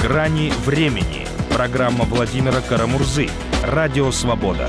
«Грани времени». Программа Владимира Карамурзы. Радио «Свобода».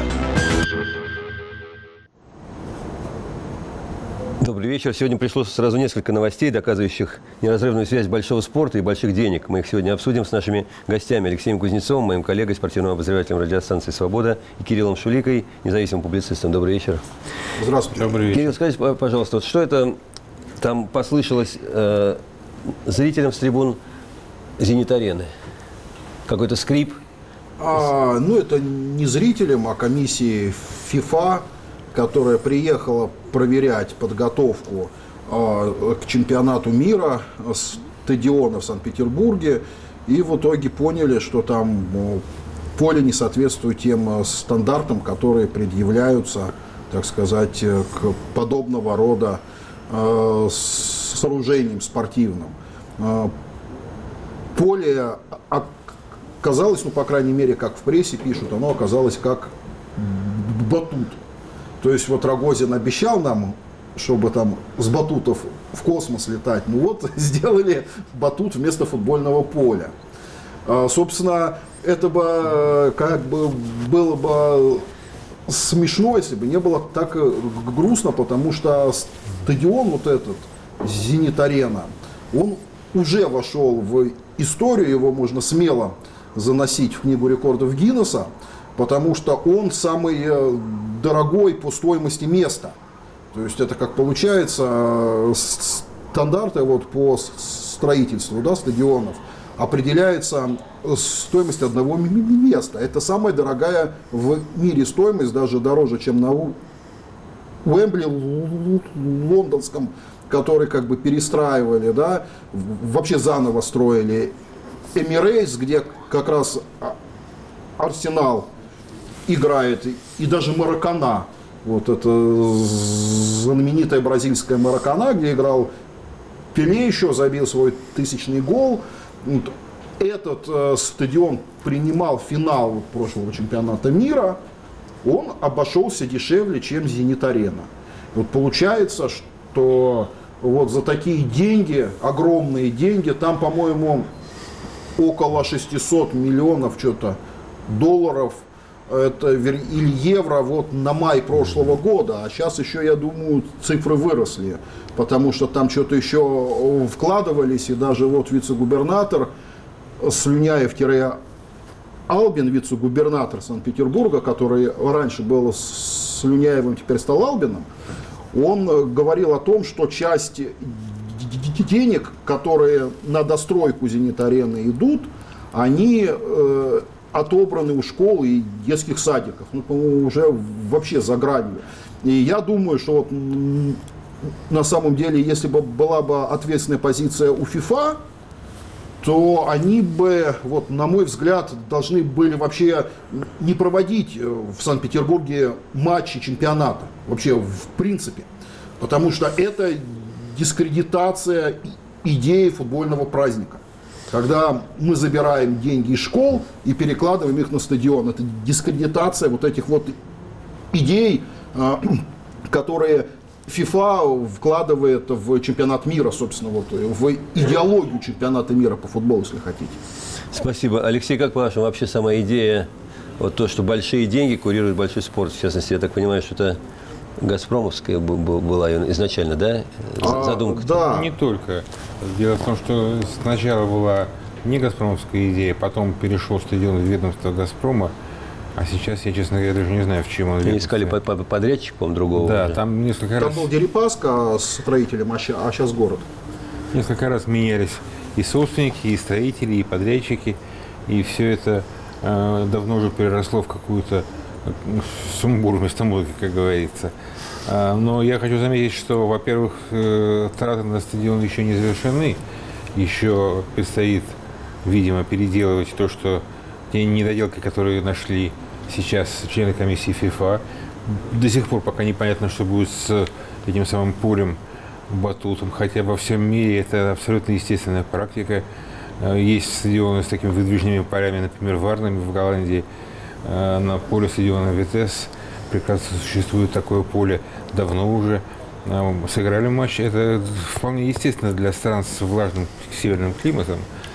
Добрый вечер. Сегодня пришло сразу несколько новостей, доказывающих неразрывную связь большого спорта и больших денег. Мы их сегодня обсудим с нашими гостями Алексеем Кузнецовым, моим коллегой, спортивным обозревателем радиостанции «Свобода», и Кириллом Шуликой, независимым публицистом. Добрый вечер. Здравствуйте. Добрый вечер. Кирилл, скажите, пожалуйста, вот что это там послышалось зрителям с трибун «Зенит-арены»? Какой-то скрип? Это не зрителям, а комиссии ФИФА, которая приехала проверять подготовку к чемпионату мира стадиона в Санкт-Петербурге, и в итоге поняли, что там поле не соответствует тем стандартам, которые предъявляются, так сказать, к подобного рода сооружениям спортивным. Поле оказалось, по крайней мере, как в прессе пишут, оно оказалось как батут. То есть вот Рогозин обещал нам, чтобы там с батутов в космос летать. Сделали батут вместо футбольного поля. Собственно, это бы было бы смешно, если бы не было так грустно, потому что стадион вот этот, «Зенит-арена», он уже вошел в историю, его можно смело заносить в книгу рекордов Гиннесса, потому что он самый дорогой по стоимости места. То есть это как получается, стандарты по строительству стадионов определяется стоимость одного места. Это самая дорогая в мире стоимость, даже дороже, чем на Уэмбли лондонском, который перестраивали, вообще заново строили. Эмирейтс, где как раз Арсенал играет, и даже Маракана, это знаменитая бразильская Маракана, где играл Пеле, еще забил свой 1000-й гол. Этот стадион принимал финал прошлого чемпионата мира, он обошелся дешевле, чем «Зенит-арена». Получается, что за такие деньги, огромные деньги, там, по-моему, около 600 миллионов долларов или евро на май прошлого года. А сейчас еще, я думаю, цифры выросли, потому что там что-то еще вкладывались, и даже вице-губернатор Слюняев-Албин, вице-губернатор Санкт-Петербурга, который раньше был Слюняевым, теперь стал Албином, он говорил о том, что часть денег, которые на достройку «Зенит-арены» идут, они отобраны у школ и детских садиков, уже вообще за гранью. И я думаю, что на самом деле, если бы была бы ответственная позиция у ФИФА, то они бы, на мой взгляд, должны были вообще не проводить в Санкт-Петербурге матчи чемпионата, вообще в принципе, потому что это дискредитация идеи футбольного праздника. Когда мы забираем деньги из школ и перекладываем их на стадион, это дискредитация этих идей, которые ФИФА вкладывает в чемпионат мира, собственно, в идеологию чемпионата мира по футболу, если хотите. Спасибо. Алексей, как по-вашему, вообще сама идея, то, что большие деньги курируют большой спорт, в частности, я так понимаю, что это газпромовская была изначально, да, задумка? Да. Не только. Дело в том, что сначала была не газпромовская идея, потом перешел стадион в ведомство «Газпрома», а сейчас, я, честно говоря, даже не знаю, в чем он. Они искали подрядчика, по-моему, другого. Да, уже. там несколько раз... Там был Дерипаска с строителем, а сейчас город. Несколько раз менялись и собственники, и строители, и подрядчики, и все это давно уже переросло в какую-то сумбур вместо музыки, как говорится. Но я хочу заметить, что, во-первых, траты на стадион еще не завершены. Еще предстоит, видимо, переделывать то, что те недоделки, которые нашли сейчас члены комиссии ФИФА. До сих пор пока непонятно, что будет с этим самым полем, батутом, хотя во всем мире это абсолютно естественная практика. Есть стадионы с такими выдвижными полями, например, в Арнеме, в Голландии. На поле стадиона Витесс прекрасно существует такое поле давно уже. Сыграли матч. Это вполне естественно для стран с влажным северным климатом.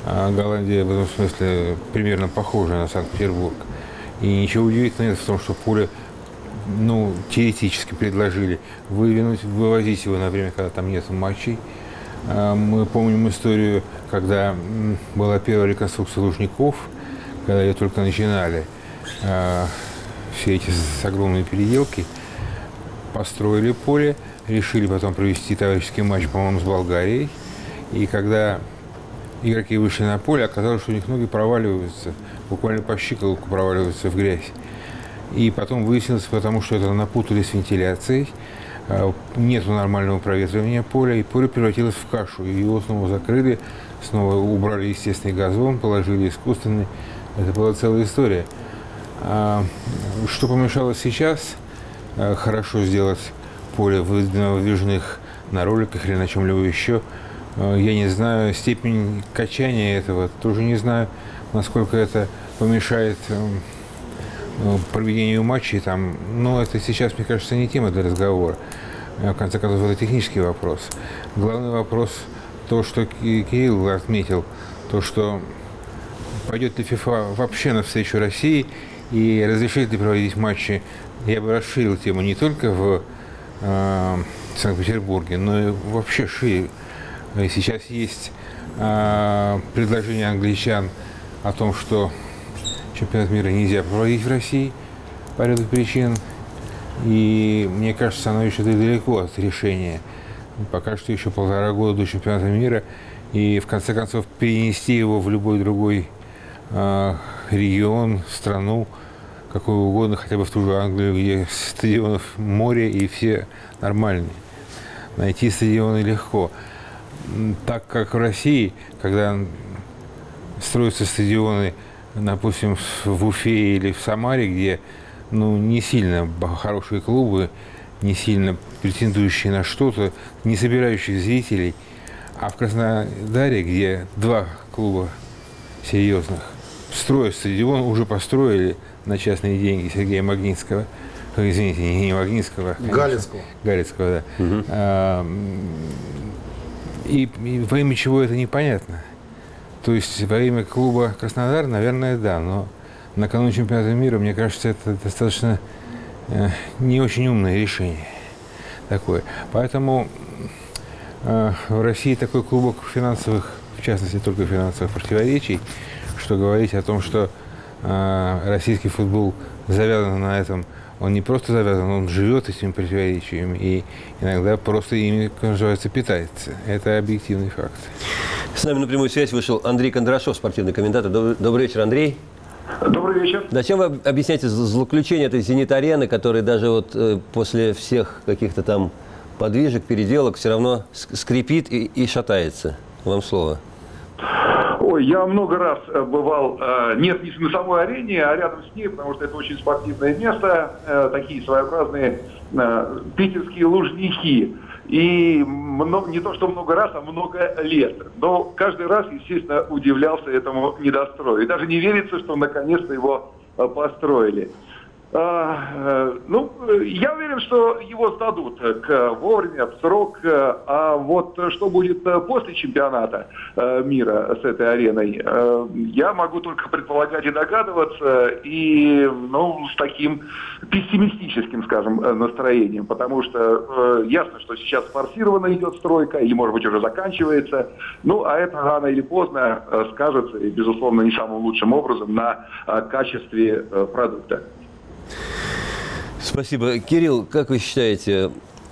Голландия в этом смысле примерно похожа на Санкт-Петербург. И ничего удивительного нет в том, что поле, теоретически предложили вывозить его на время, когда там нет матчей. Мы помним историю, когда была первая реконструкция Лужников, когда ее только начинали. Все эти огромные переделки, построили поле, решили потом провести товарищеский матч, по-моему, с Болгарией. И когда игроки вышли на поле, оказалось, что у них ноги проваливаются, буквально по щиколотку проваливаются в грязь. И потом выяснилось, потому что это напутали с вентиляцией, нет нормального проветривания поля, и поле превратилось в кашу. И его снова закрыли, снова убрали естественный газон, положили искусственный. Это была целая история. Что помешало сейчас хорошо сделать поле на выдвижных, на роликах или на чем-либо еще, я не знаю. Степень качания этого тоже не знаю, насколько это помешает проведению матчей. Но это сейчас, мне кажется, не тема для разговора. В конце концов, это технический вопрос. Главный вопрос, то, что Кирилл отметил, то, что пойдет ли ФИФА вообще навстречу России и разрешит ли проводить матчи. Я бы расширил тему не только в Санкт-Петербурге, но и вообще шире. Сейчас есть предложение англичан о том, что чемпионат мира нельзя проводить в России по ряду причин. И мне кажется, оно еще далеко от решения. Пока что еще 1,5 года до чемпионата мира. И в конце концов перенести его в любой другой регион, страну, какой угодно, хотя бы в ту же Англию, где стадионов море и все нормальные. Найти стадионы легко. Так как в России, когда строятся стадионы, допустим, в Уфе или в Самаре, где не сильно хорошие клубы, не сильно претендующие на что-то, не собирающие зрителей, а в Краснодаре, где 2 клуба серьезных строят стадион, уже построили на частные деньги Сергея Магнитского, извините, не Магнитского, Галицкого, да. Угу. И во имя чего это непонятно. То есть во имя клуба Краснодар, наверное, да, но накануне чемпионата мира, мне кажется, это достаточно не очень умное решение такое. Поэтому в России такой клубок финансовых, в частности, только финансовых противоречий, что говорить о том, что российский футбол завязан на этом. Он не просто завязан, он живет этими противоречиями и иногда просто ими, как называется, питается. Это объективный факт. С нами на прямую связь вышел Андрей Кондрашов, спортивный комментатор. Добрый вечер, Андрей. Добрый вечер. Да, чем вы объясняете злоключение этой «Зенит-арены», которая даже после всех каких-то там подвижек, переделок все равно скрипит и шатается? Вам слово. Ой, я много раз бывал, нет, не на самой арене, а рядом с ней, потому что это очень спортивное место, такие своеобразные питерские Лужники. И не то, что много раз, а много лет. Но каждый раз, естественно, удивлялся этому недострою. И даже не верится, что наконец-то его построили. Я уверен, что его сдадут вовремя, в срок. А вот что будет после чемпионата мира с этой ареной, я могу только предполагать и догадываться, и с таким пессимистическим, скажем, настроением, потому что ясно, что сейчас форсированно идет стройка, или, может быть, уже заканчивается, а это рано или поздно скажется, и, безусловно, не самым лучшим образом на качестве продукта. Спасибо. Кирилл, как вы считаете,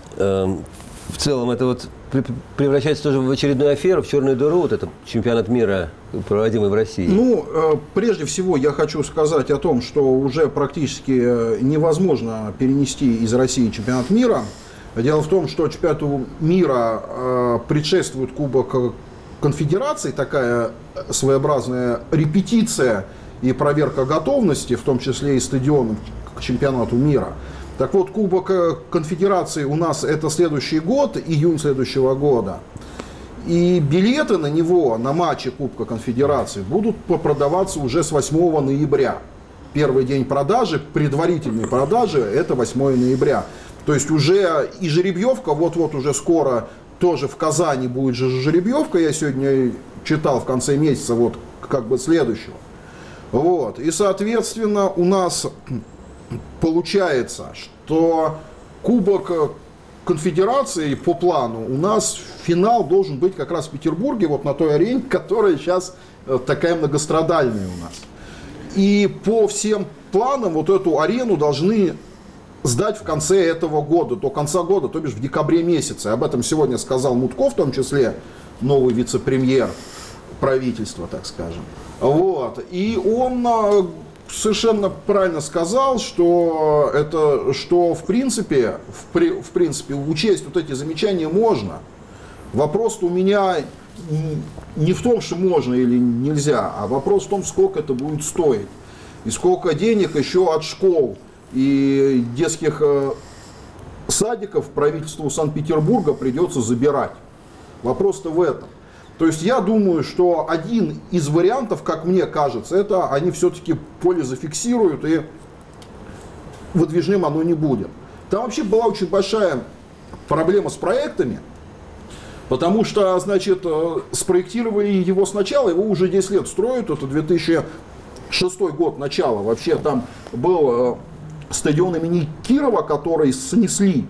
в целом это превращается тоже в очередную аферу, в черную дыру, этот чемпионат мира, проводимый в России? Прежде всего я хочу сказать о том, что уже практически невозможно перенести из России чемпионат мира. Дело в том, что чемпионату мира предшествует Кубок Конфедераций, такая своеобразная репетиция и проверка готовности, в том числе и стадионов к чемпионату мира. Так вот, Кубок Конфедерации у нас это следующий год, июнь следующего года. И билеты на него, на матчи Кубка Конфедерации, будут продаваться уже с 8 ноября. Первый день продажи, предварительной продажи, это 8 ноября. То есть уже и жеребьевка, вот-вот уже скоро тоже в Казани будет же жеребьевка. Я сегодня читал в конце месяца вот как бы следующего. Вот. И, соответственно, у нас получается, что Кубок Конфедерации по плану у нас финал должен быть как раз в Петербурге, вот на той арене, которая сейчас такая многострадальная у нас. И по всем планам вот эту арену должны сдать в конце этого года, до конца года, то бишь в декабре месяце. Об этом сегодня сказал Мутко, в том числе новый вице-премьер правительства, так скажем. Вот. И он совершенно правильно сказал, что в принципе учесть вот эти замечания можно. Вопрос-то у меня не в том, что можно или нельзя, а вопрос в том, сколько это будет стоить. И сколько денег еще от школ и детских садиков правительству Санкт-Петербурга придется забирать. Вопрос-то в этом. То есть я думаю, что один из вариантов, как мне кажется, это они все-таки поле зафиксируют и выдвижным оно не будет. Там вообще была очень большая проблема с проектами, потому что, значит, спроектировали его сначала, его уже 10 лет строят, это 2006 год, начало. Вообще там был стадион имени Кирова, который снесли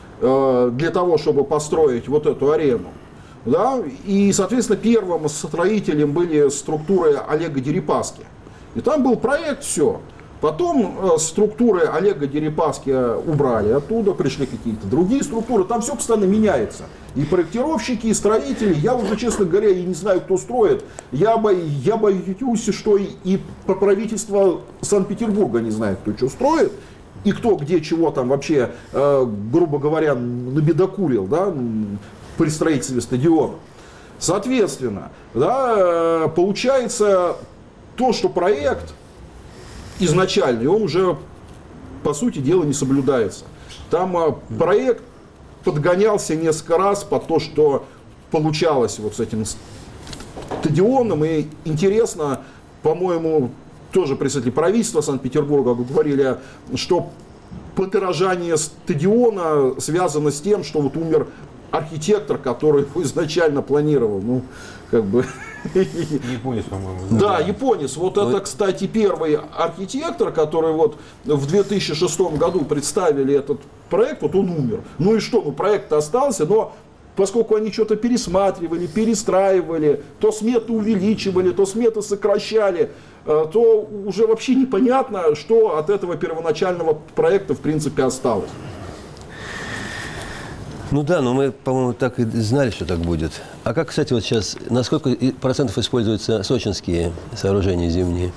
для того, чтобы построить вот эту арену. Да? И, соответственно, первым строителем были структуры Олега Дерипаски. И там был проект, все. Потом структуры Олега Дерипаски убрали оттуда, пришли какие-то другие структуры. Там все постоянно меняется. И проектировщики, и строители. Я уже, честно говоря, и не знаю, кто строит. Я боюсь, что и правительство Санкт-Петербурга не знает, кто что строит. И кто где чего там вообще, грубо говоря, набедокурил, да, при строительстве стадиона. Соответственно, да, получается то, что проект изначальный, он уже, по сути дела, не соблюдается. Там проект подгонялся несколько раз под то, что получалось вот с этим стадионом. И интересно, по-моему, тоже представители правительства Санкт-Петербурга говорили, что подорожание стадиона связано с тем, что вот умер архитектор, который изначально планировал, ну, как бы... Японец, по-моему. Да, японец. Вот это, кстати, первый архитектор, который вот в 2006 году представили этот проект, вот он умер. Ну и что, ну проект остался, но поскольку они что-то пересматривали, перестраивали, то сметы увеличивали, то сметы сокращали, то уже вообще непонятно, что от этого первоначального проекта в принципе осталось. Ну да, но мы, по-моему, так и знали, что так будет. А как, кстати, вот сейчас, на сколько процентов используются сочинские сооружения зимние?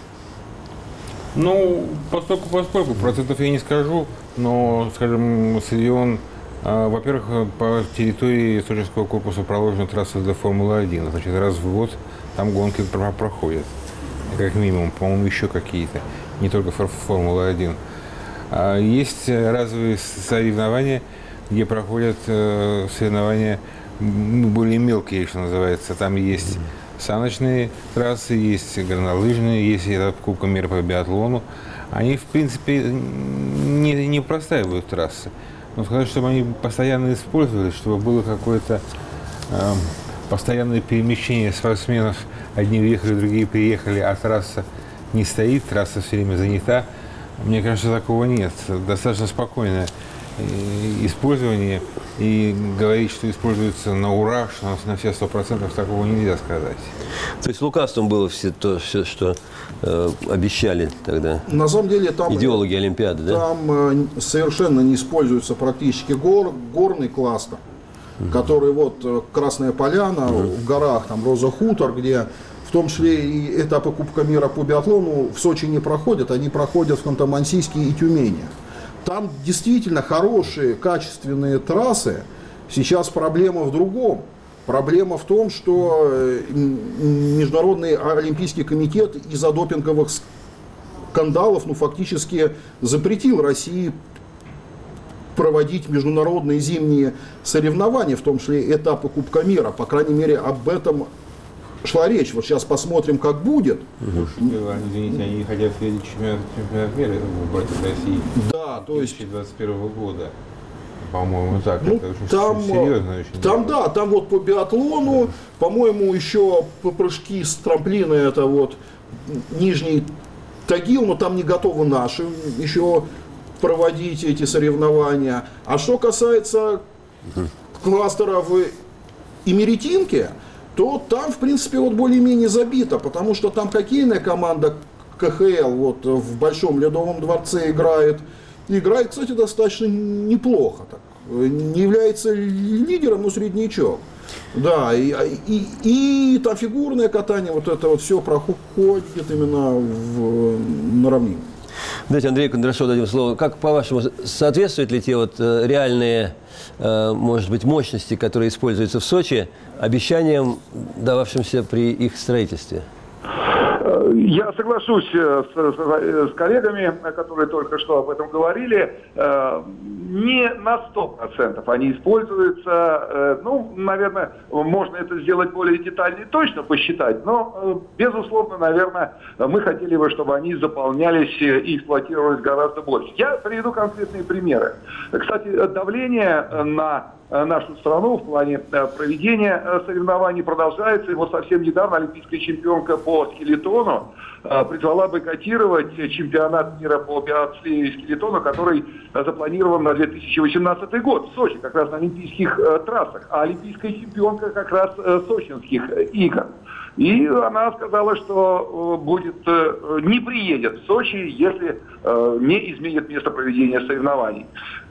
Ну, поскольку процентов я не скажу, но, скажем, стадион, во-первых, по территории Сочинского корпуса проложена трасса для Формулы-1. Значит, раз в год там гонки проходят. Как минимум, по-моему, еще какие-то. Не только Формула-1. Есть разовые соревнования, где проходят соревнования более мелкие, что называется. Там есть саночные трассы, есть горнолыжные, есть Кубка мира по биатлону. Они, в принципе, не простаивают трассы. Но сказать, чтобы они постоянно использовались, чтобы было какое-то постоянное перемещение спортсменов. Одни уехали, другие приехали, а трасса не стоит, трасса все время занята. Мне кажется, такого нет. Достаточно спокойное использование, и говорить, что используется на ура, что на все 100%, такого нельзя сказать. То есть лукавством было все то, что обещали тогда на самом деле, там, идеологи Олимпиады, да? Там совершенно не используется практически горный кластер, который вот Красная Поляна, в горах, там Роза Хутор, где в том числе и этапы Кубка мира по биатлону в Сочи не проходят, они проходят в Ханты-Мансийске и Тюмени. Там действительно хорошие, качественные трассы. Сейчас проблема в другом. Проблема в том, что Международный олимпийский комитет из-за допинговых скандалов фактически запретил России проводить международные зимние соревнования, в том числе этапы Кубка мира. По крайней мере, об этом шла речь. Вот сейчас посмотрим, как будет. Извините, они хотят вводить чемпионат мира в России. Да, то есть 2021 года. по-моему, так. Ну, это очень там, серьезно очень. там, да, там вот по биатлону, по-моему, еще по прыжки с трамплина, это вот Нижний Тагил, но там не готовы наши еще проводить эти соревнования. А что касается кластеров и Меретинки, то там, в принципе, вот более-менее забито, потому что там хоккейная команда КХЛ вот в Большом Ледовом дворце играет. Играет, кстати, достаточно неплохо. Так. Не является лидером, но среднячок. Да, и там фигурное катание, вот это вот все проходит именно на равнине. Давайте Андрею Кондрашову дадим слово. Как, по-вашему, соответствуют ли те вот реальные, может быть, мощности, которые используются в Сочи, обещаниям, дававшимся при их строительстве? Я соглашусь с коллегами, которые только что об этом говорили. Не на 100% они используются. Ну, наверное, можно это сделать более детально и точно посчитать, но, безусловно, наверное, мы хотели бы, чтобы они заполнялись и эксплуатировались гораздо больше. Я приведу конкретные примеры. Кстати, давление на нашу страну в плане проведения соревнований продолжается. И вот совсем недавно олимпийская чемпионка по скелетону призвала бойкотировать чемпионат мира по биатлону и скелетону, который запланирован на 2018 год в Сочи, как раз на олимпийских трассах. А олимпийская чемпионка как раз сочинских игр. И она сказала, что не приедет в Сочи, если не изменит место проведения соревнований.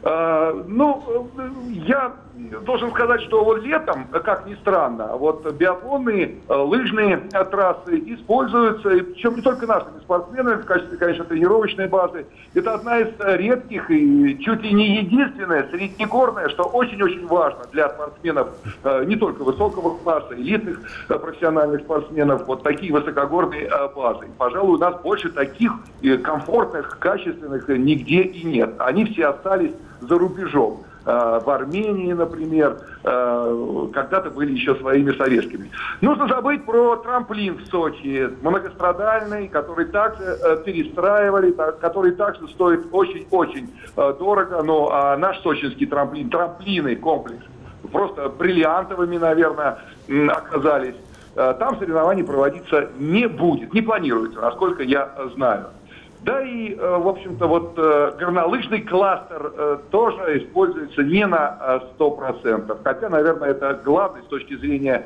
Ну, я должен сказать, что вот летом, как ни странно, вот биатлонные, лыжные трассы используются, и причем не только нашими спортсменами в качестве, конечно, тренировочной базы. Это одна из редких и чуть ли не единственная среднегорная, что очень-очень важно для спортсменов не только высокого класса, элитных профессиональных спортсменов, вот такие высокогорные базы. Пожалуй, у нас больше таких комфортных, качественных нигде и нет. Они все остались за рубежом. В Армении, например, когда-то были еще своими советскими. Нужно забыть про трамплин в Сочи, многострадальный, который также перестраивали, который также стоит очень-очень дорого, но наш сочинский трамплинный комплекс просто бриллиантовыми, наверное, оказались. Там соревнований проводиться не будет, не планируется, насколько я знаю. Да и, в общем-то, вот горнолыжный кластер тоже используется не на 100%. Хотя, наверное, это главное с точки зрения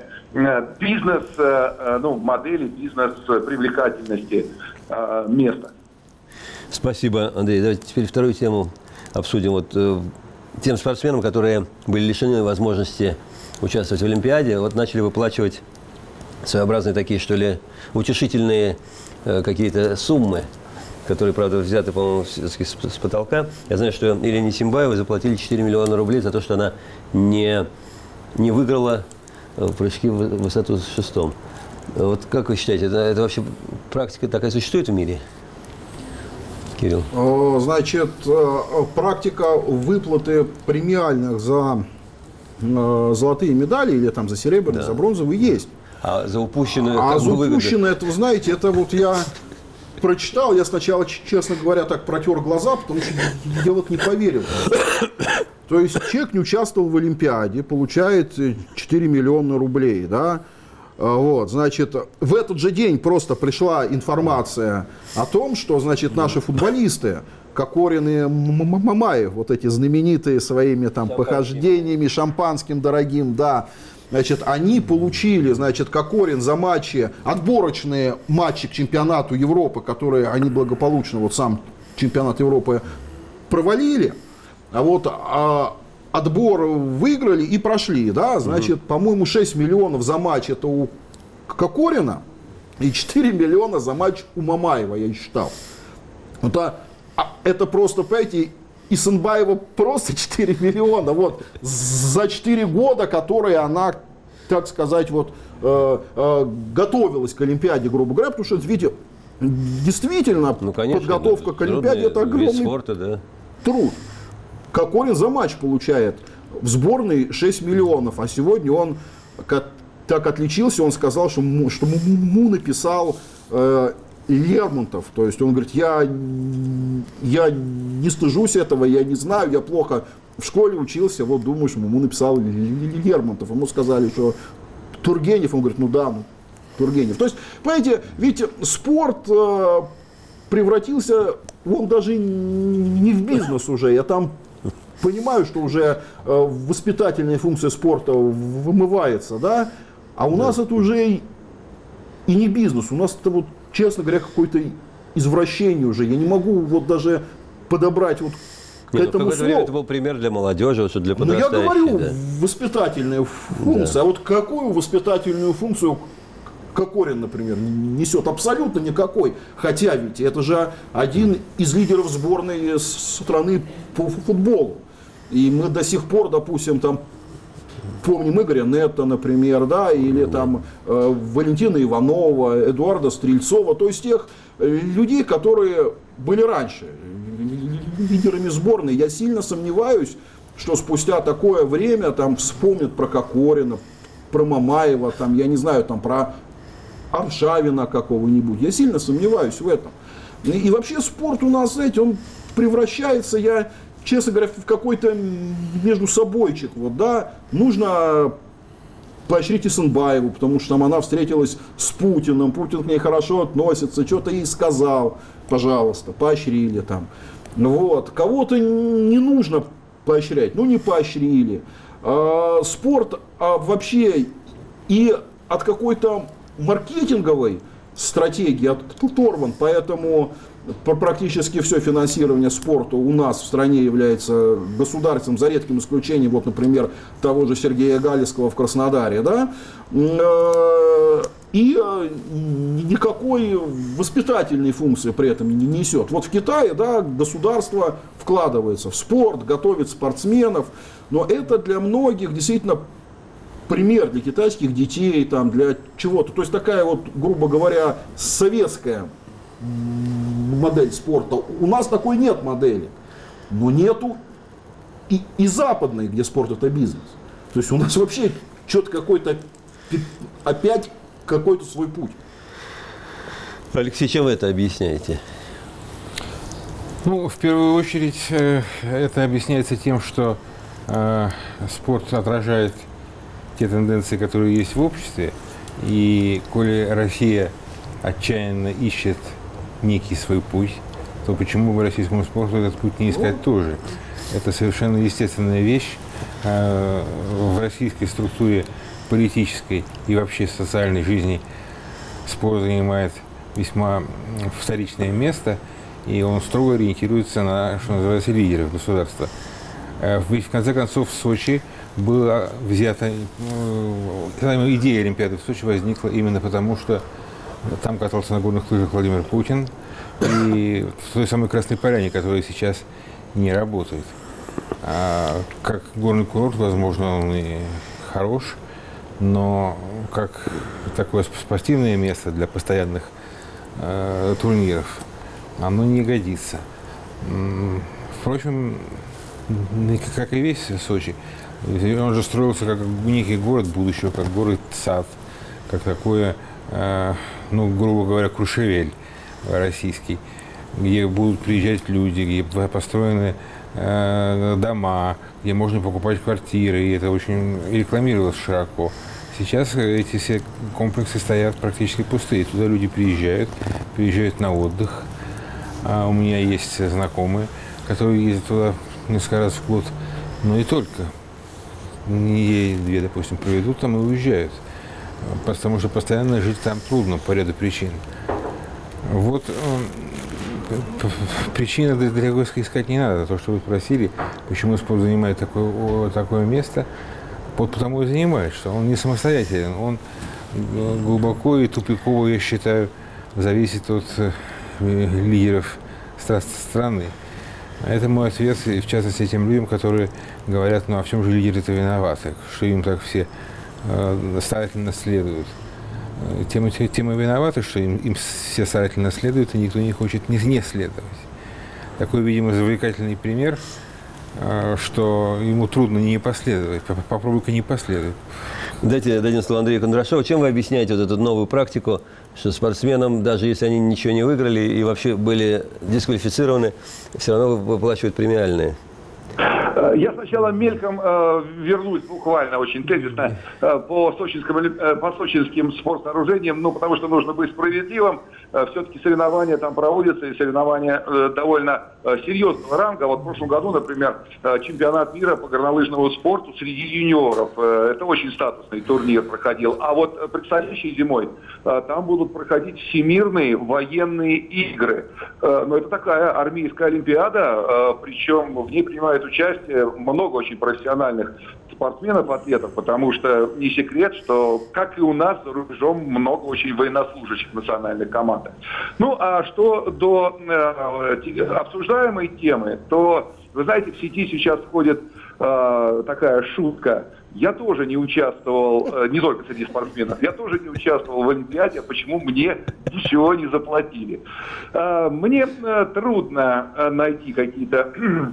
бизнес-модели, бизнес-привлекательности места. Спасибо, Андрей. Давайте теперь вторую тему обсудим. Вот тем спортсменам, которые были лишены возможности участвовать в Олимпиаде, вот начали выплачивать своеобразные такие, что ли, утешительные какие-то суммы, которые, правда, взяты, по-моему, с потолка. Я знаю, что Елене Симбаевой заплатили 4 миллиона рублей за то, что она не выиграла прыжки в высоту с шестом. Вот как вы считаете, это вообще практика такая существует в мире? Кирилл. Значит, практика выплаты премиальных за золотые медали или там за серебряные, за бронзовые есть. А за упущенную это, вы знаете, это вот я прочитал, я сначала, честно говоря, так протер глаза, потому что я вот не поверил. То есть человек не участвовал в Олимпиаде, получает 4 миллиона рублей, да? Вот, значит, в этот же день просто пришла информация о том, что, значит, наши футболисты, Кокорин и Мамаев, вот эти знаменитые своими там похождениями, шампанским дорогим, да, значит, они получили, значит, Кокорин за матчи, отборочные матчи к чемпионату Европы, которые они благополучно, вот сам чемпионат Европы провалили, а вот отбор выиграли и прошли, да, значит, по-моему, 6 миллионов за матч это у Кокорина и 4 миллиона за матч у Мамаева, я считал. Это просто, понимаете, Исенбаева просто 4 миллиона, вот, за 4 года, которые она, так сказать, вот, готовилась к Олимпиаде, грубо говоря, потому что, видите, действительно, подготовка к Олимпиаде это огромный труд. Кокорин за матч получает в сборной 6 миллионов, а сегодня он так отличился, он сказал, что ему написал Лермонтов, то есть он говорит, я не стыжусь этого, я не знаю, я плохо в школе учился, вот думаешь, ему написал Лермонтов, ему сказали, что Тургенев, он говорит, ну да, ну, Тургенев. То есть, понимаете, видите, спорт превратился, он даже не в бизнес уже, я там понимаю, что уже воспитательная функция спорта вымывается, да, а у нас это уже и не бизнес, у нас это вот, честно говоря, какое-то извращение уже, я не могу вот даже подобрать вот к этому слову. Это был пример для молодежи, вот, для подрастающей. Ну, я говорю, воспитательная функция. А вот какую воспитательную функцию Кокорин, например, несет? Абсолютно никакой. Хотя ведь это же один из лидеров сборной страны по футболу. И мы до сих пор, допустим, там помним Игоря Нетта, например, да, или там Валентина Иванова, Эдуарда Стрельцова, то есть тех людей, которые были раньше лидерами сборной. Я сильно сомневаюсь, что спустя такое время там вспомнят про Кокорина, про Мамаева, там, я не знаю, там, про Аршавина какого-нибудь. Я сильно сомневаюсь в этом. И вообще спорт у нас, знаете, он превращается, я, честно говоря, в какой-то между собойчик. Вот, да, нужно поощрить Исенбаеву, потому что там она встретилась с Путиным, Путин к ней хорошо относится, что-то ей сказал, пожалуйста, поощрили там. Вот. Кого-то не нужно поощрять, ну не поощрили. Спорт вообще и от какой-то маркетинговой стратегии оторван, поэтому практически все финансирование спорта у нас в стране является государственным, за редким исключением, вот, например, того же Сергея Галицкого в Краснодаре, да, и никакой воспитательной функции при этом не несет. Вот в Китае, да, государство вкладывается в спорт, готовит спортсменов, но это для многих действительно пример для китайских детей, там, для чего-то. То есть такая вот, грубо говоря, советская модель спорта. У нас такой нет модели, но нету и западной, где спорт это бизнес. То есть у нас вообще что-то какой-то, опять какой-то свой путь. Алексей, чем вы это объясняете? Ну, в первую очередь, это объясняется тем, что спорт отражает те тенденции, которые есть в обществе. И коли Россия отчаянно ищет некий свой путь, то почему бы российскому спорту этот путь не искать тоже? Это совершенно естественная вещь. В российской структуре политической и вообще социальной жизни спорт занимает весьма вторичное место, и он строго ориентируется на, что называется, лидеров государства. Ведь в конце концов в Сочи была взята, идея Олимпиады в Сочи возникла именно потому, что там катался на горных лыжах Владимир Путин, и в той самой Красной Поляне, которая сейчас не работает. Как горный курорт, возможно, он и хорош, но как такое спортивное место для постоянных турниров оно не годится. Впрочем, как и весь Сочи, он же строился как некий город будущего, как город-сад, как такое, ну, грубо говоря, Крушевель российский, где будут приезжать люди, где построены дома, где можно покупать квартиры, и это очень рекламировалось широко. Сейчас эти все комплексы стоят практически пустые. Туда люди приезжают на отдых. У меня есть знакомые, которые ездят туда несколько раз в год, но и только. Недели-две, допустим, проведут там и уезжают. Потому что постоянно жить там трудно по ряду причин. Вот причины далеко искать не надо. То, что вы спросили, почему спорт занимает такое место, потому и занимает, что он не самостоятелен. Он глубоко и тупиково, я считаю, зависит от лидеров страны. Это мой ответ, в частности, тем людям, которые говорят, ну а в чем же лидеры-то виноваты, что им так все старательно следуют. Тем и виноваты, что им все старательно следуют, и никто не хочет не следовать. Такой, видимо, завлекательный пример, что ему трудно не последовать. Попробуй-ка не последовать. Дадим слово Андрею Кондрашову. Чем вы объясняете вот эту новую практику, что спортсменам, даже если они ничего не выиграли и вообще были дисквалифицированы, все равно выплачивают премиальные? Я сначала мельком вернусь, буквально очень тезисно, по сочинским спортсооружениям, потому что нужно быть справедливым. Все-таки соревнования там проводятся, и соревнования довольно серьезного ранга. Вот в прошлом году, например, чемпионат мира по горнолыжному спорту среди юниоров. Это очень статусный турнир проходил. А вот предстоящей зимой там будут проходить всемирные военные игры. Но это такая армейская олимпиада, причем в ней принимают участие много очень профессиональных спортсменов, атлетов, потому что не секрет, что, как и у нас, за рубежом много очень военнослужащих национальных команд. Ну, а что до обсуждаемой темы, то, вы знаете, в сети сейчас ходит такая шутка. Я тоже не участвовал, не только среди спортсменов, я тоже не участвовал в Олимпиаде, почему мне ничего не заплатили. Мне трудно найти какие-то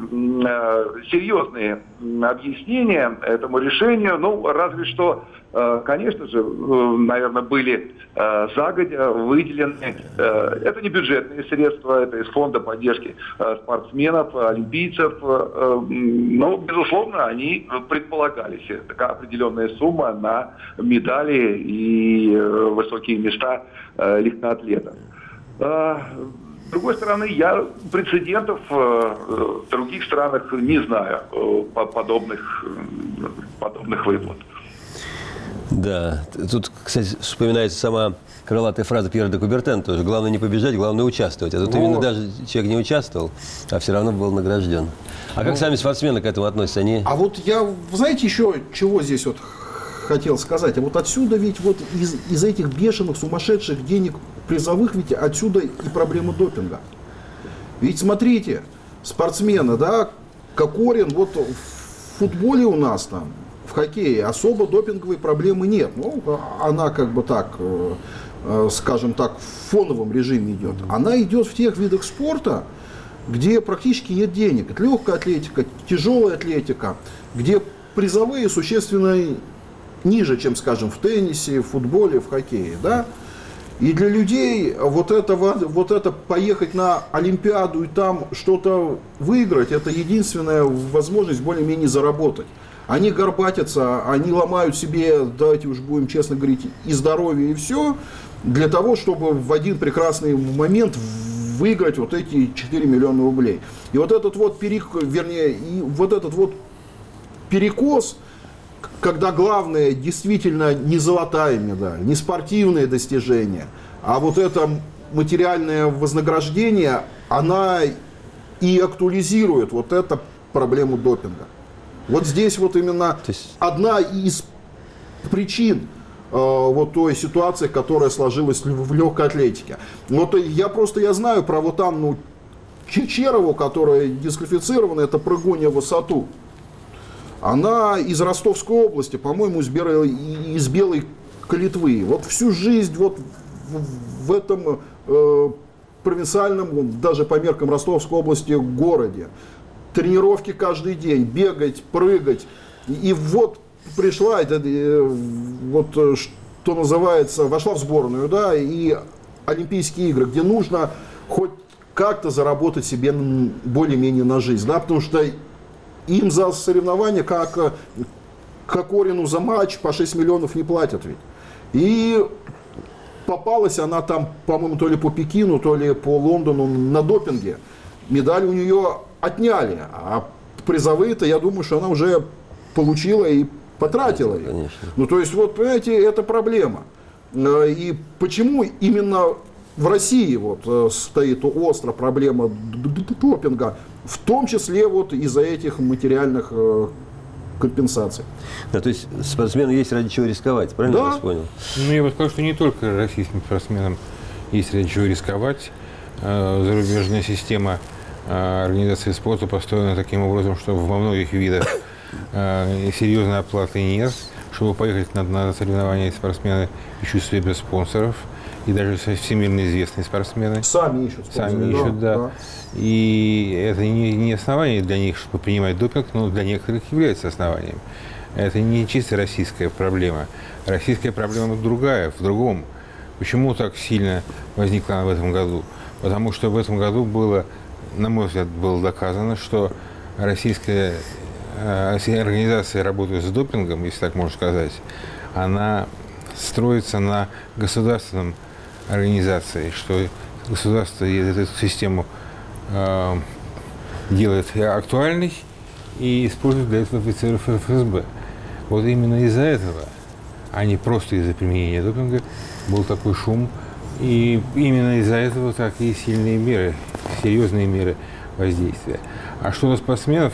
серьезные объяснения этому решению, ну, разве что, конечно же, наверное, были загодя выделены, это не бюджетные средства, это из фонда поддержки спортсменов, олимпийцев, но, безусловно, они предполагались. Такая определенная сумма на медали и высокие места легкоатлетов. С другой стороны, я прецедентов в других странах не знаю подобных выплат. Да, тут, кстати, вспоминается сама крылатая фраза Пьера де Кубертена тоже. Главное не побежать, главное участвовать. А тут именно даже человек не участвовал, а все равно был награжден. А как сами спортсмены к этому относятся? Они... А вот я, знаете, еще чего здесь вот хотел сказать? А вот отсюда ведь вот из этих бешеных, сумасшедших денег призовых, ведь отсюда и проблема допинга. Ведь смотрите, спортсмены, да, Кокорин, вот в футболе у нас там, в хоккее особо допинговой проблемы нет. Ну, она как бы так, скажем так, в фоновом режиме идет. Она идет в тех видах спорта, где практически нет денег. Это легкая атлетика, тяжелая атлетика, где призовые существенно ниже, чем, скажем, в теннисе, в футболе, в хоккее. Да? И для людей вот это поехать на Олимпиаду и там что-то выиграть, это единственная возможность более-менее заработать. Они горбатятся, они ломают себе, давайте уж будем честно говорить, и здоровье, и все, для того, чтобы в один прекрасный момент выиграть вот эти 4 миллиона рублей. И вот этот вот перекос, когда главное действительно не золотая медаль, не спортивные достижения, а вот это материальное вознаграждение, она и актуализирует вот эту проблему допинга. Вот здесь вот именно одна из причин вот той ситуации, которая сложилась в легкой атлетике. Вот я знаю про вот там, Чечерову, которая дисквалифицирована, это прыгунья в высоту. Она из Ростовской области, по-моему, из Белой Калитвы. Вот всю жизнь вот в этом провинциальном, даже по меркам Ростовской области, городе. Тренировки каждый день, бегать, прыгать. И вот пришла, вот что называется, вошла в сборную, да, и Олимпийские игры, где нужно хоть как-то заработать себе более-менее на жизнь, да, потому что им за соревнования, как Кокорину за матч, по 6 миллионов не платят ведь. И попалась она там, по-моему, то ли по Пекину, то ли по Лондону на допинге. Медаль у нее отняли, а призовые-то, я думаю, что она уже получила и потратила их. Конечно. Ну, то есть, вот, понимаете, это проблема. И почему именно в России вот стоит остро проблема допинга, в том числе вот из-за этих материальных компенсаций. Да, то есть спортсмену есть ради чего рисковать, правильно я вас понял? Ну, я бы сказал, что не только российским спортсменам есть ради чего рисковать. Зарубежная система организации спорта построена таким образом, что во многих видах серьезной оплаты нет. Чтобы поехать на соревнования, спортсмены ищут себе спонсоров. И даже всемирно известные спортсмены. Сами ищут спонсоров. Да. И это не основание для них, чтобы принимать допинг, но для некоторых является основанием. Это не чисто российская проблема. Российская проблема другая, в другом. Почему так сильно возникла она в этом году? Потому что в этом году было, на мой взгляд, было доказано, что российская организация, работает с допингом, если так можно сказать, она строится на государственном организации, что государство эту систему делает актуальной и использует для этого офицеров ФСБ. Вот именно из-за этого, а не просто из-за применения допинга, был такой шум. И именно из-за этого такие сильные меры, серьезные меры воздействия. А что до спортсменов,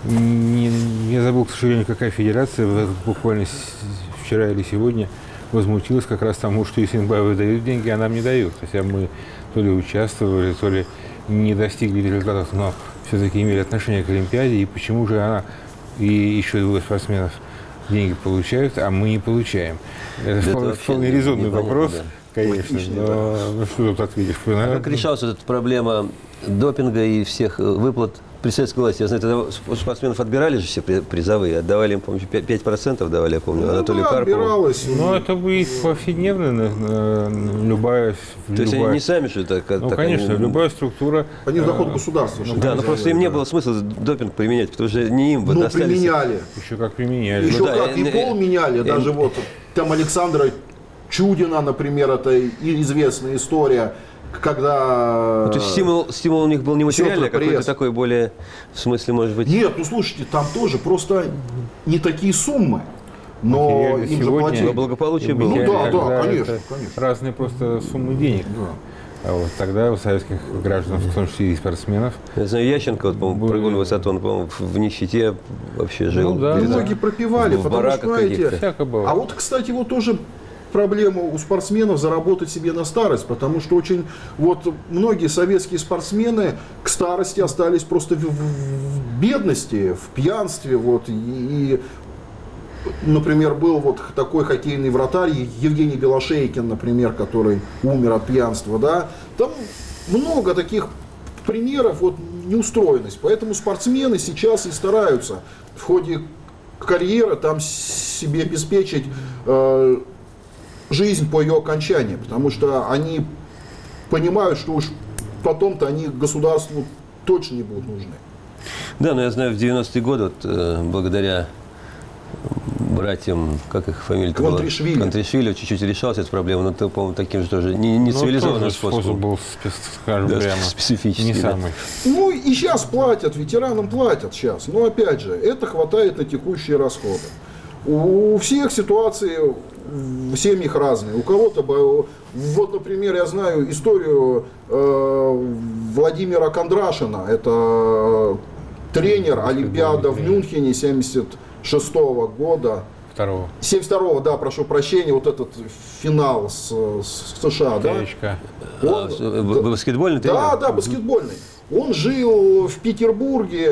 я забыл, к сожалению, какая федерация буквально вчера или сегодня возмутилась как раз тому, что если Зимбабве дают деньги, а нам не дают. Хотя мы то ли участвовали, то ли не достигли результатов, но все-таки имели отношение к Олимпиаде. И почему же она и еще двое спортсменов деньги получают, а мы не получаем? Это вполне резонный вопрос. Да. Конечно, но что тут ответишь? А как решалась эта проблема допинга и всех выплат при советской власти? Я знаю, тогда спортсменов отбирали же все призовые, отдавали им, помню, 5% давали, я помню, Анатолию Карпову. Отбиралось. Ну, это будет повседневно, любая... То есть они не сами, что ли, так? Ну, конечно, любая структура... Они в доход государства. Да, но просто им не было смысла допинг применять, потому что не им бы достались. Ну, применяли. Еще как применяли. Еще как, и пол меняли, даже вот там Александра Чудина, например, это известная история, когда... То есть стимул у них был не материальный, а какой-то такой более, в смысле, может быть... Нет, ну слушайте, там тоже просто не такие суммы, но им же платили. Благополучие было. Ну да, конечно. Разные просто суммы денег. Да. А вот тогда у советских граждан, в том числе и спортсменов... Я знаю, Ященко, вот, по-моему, прыгнул в высоту, он, по-моему, в нищете вообще жил. Ну, да, многие пропивали, потому что, знаете... А вот, кстати, вот тоже... Проблема у спортсменов заработать себе на старость, потому что очень вот многие советские спортсмены к старости остались просто в бедности, в пьянстве, вот, и например, был вот такой хоккейный вратарь Евгений Белошейкин, например, который умер от пьянства, да, там много таких примеров вот неустроенности, поэтому спортсмены сейчас и стараются в ходе карьеры там себе обеспечить жизнь по ее окончании, потому что они понимают, что уж потом-то они государству точно не будут нужны. Да, но я знаю, в 90-е годы, вот, благодаря братьям, как их фамилия-то была? Контришвили, чуть-чуть решалась эта проблема, но это, по-моему, таким же тоже не цивилизованным способом. Был, скажем, да, прямо специфический. Не самый. Ну и сейчас платят, ветеранам платят сейчас, но опять же, это хватает на текущие расходы. У всех ситуации в семьях разные. У кого-то, вот, например, я знаю историю Владимира Кондрашина, это тренер Олимпиада в Мюнхене 76-го года. 72-го, да, прошу прощения, вот этот финал с США, да? Баскетбольный тренер? Да, баскетбольный. Он жил в Петербурге,